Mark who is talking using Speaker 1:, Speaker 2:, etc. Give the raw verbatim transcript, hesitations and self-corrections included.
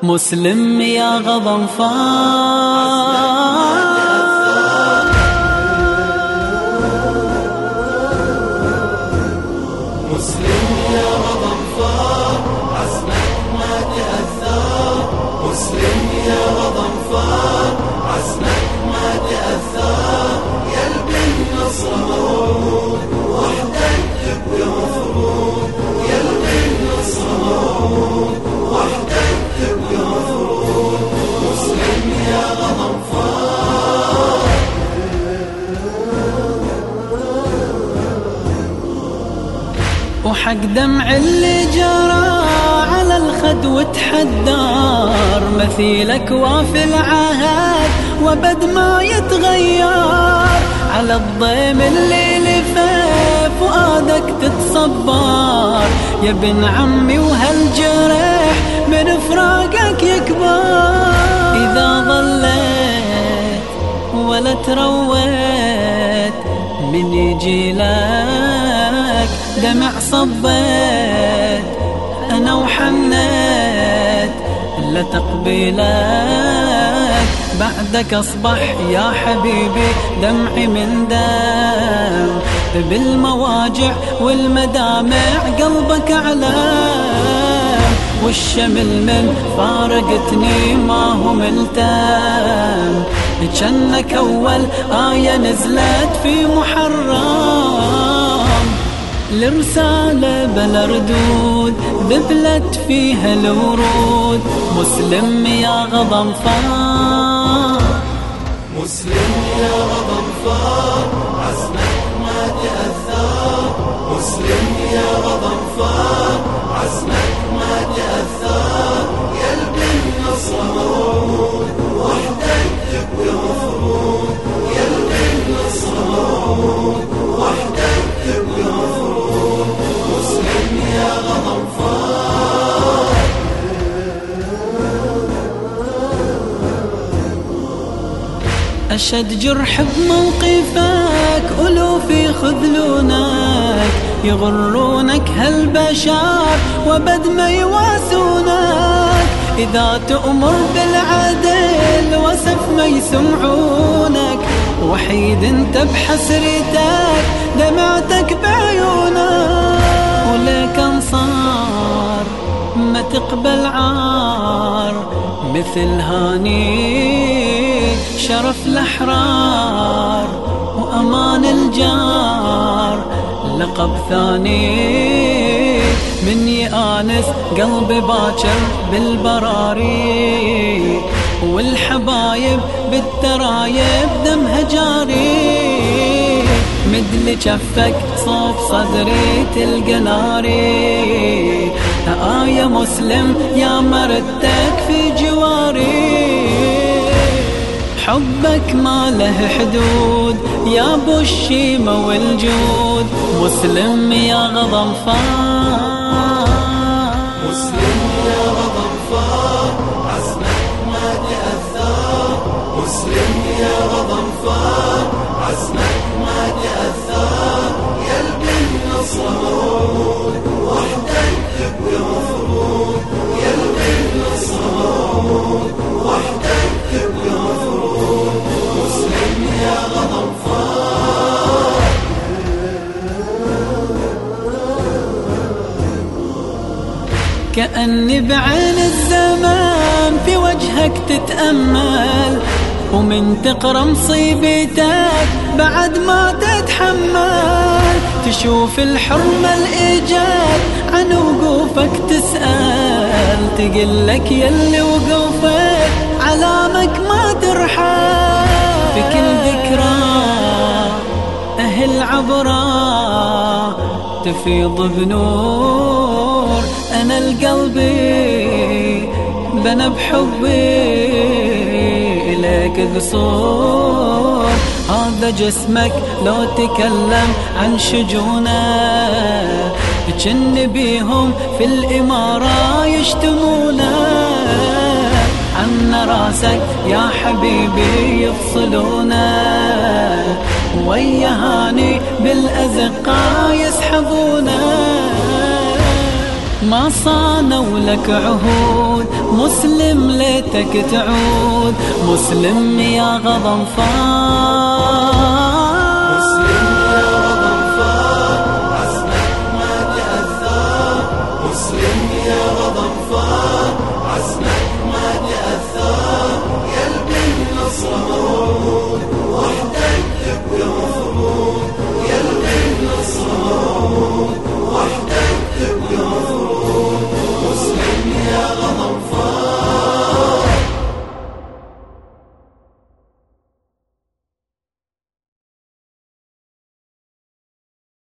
Speaker 1: مسلم يا غضنفار.
Speaker 2: مسلم يا غضنفار عزمك ما تأثر. مسلم يا غضنفار عزمك ما تأثر. يلبي النصر موعود وحدك تبقى مفروض. يلبي النصر موعود وحدك تبقى مفروض. مسلم يا غضنفار.
Speaker 1: وحق دمع اللي جرى على الخد وتحدار، مثيلك وافي العهد وبد ما يتغير. على الضيم اللي لفه فؤادك تتصبر، يا ابن عمي وهالجرح من فراقك يكبر. إذا ظليت ولا ترويت من يجي لك دمع صبيت أنا وحنيت لا تقبلك. بعدك أصبح يا حبيبي دمعي من دم، بالمواجع والمدامع قلبك أعلم. والشمل من فارقتني ما هو ملتم، جنك أول آية نزلت في محرم. الرسالة بلا ردود ذبلت فيها الورود. مسلم يا غضنفار.
Speaker 2: مسلم يا غضنفار عزمك ما تأثر. مسلم يا غضنفار عزمك ما تأثر. يلبي النصر موعود وحدك تبقى مفروض. يلبي النصر موعود وحدك تبقى مفروض. مسلم يا غضنفار.
Speaker 1: أشد جرح بموقفك ألوف يخذلونك، يغرونك هالبشر وبد ما يواسونك. إذا تؤمر بالعدل وسف ما يسمعونك، وحيد انت بحسرتك دمعتك بعيونك. ولك انصار ما تقبل عار، مثل هاني شرف الأحرار وأمان الجار. لقب ثاني من يآنس قلبي باكر بالبراري، والحبايب بالترايب دمها جاري. مدلي جفك صوب صدري تلقى ناري، آية مسلم يا مرتك في جواري. حبك ما له حدود يا ابو الشيمة والجود. مسلم يا غضنفار.
Speaker 2: مسلم يا غضنفار عزمك ما تأثر. مسلم يا غضنفار عزمك ما تأثر. يلبي النصر موعود وحدك تبقى مفروض. يلبي النصر موعود وحدك تبقى مفروض. مسلم يا غضنفار.
Speaker 1: كأني بعين الزمان في وجهك تتأمل، ومن تقرأ مصيبتك بعد ما تتحمل. تشوف الحرمة الإيجاد عن وقوفك تسأل، تقلك يلي وقوفك علامك ما ترحل. في كل ذكرى أهل عبرة تفيض بنور. أنا القلبي بنا بحبي إليك قصور. هذا جسمك لو تكلم عن شجونه، جن بيهم في الإمارة يشتمونه. عن راسك يا حبيبي يفصلونه، ويا هاني بالأزقة يسحبونه. ما صانوا لك عهود، مسلم ليتك تعود، مسلم يا غضنفار.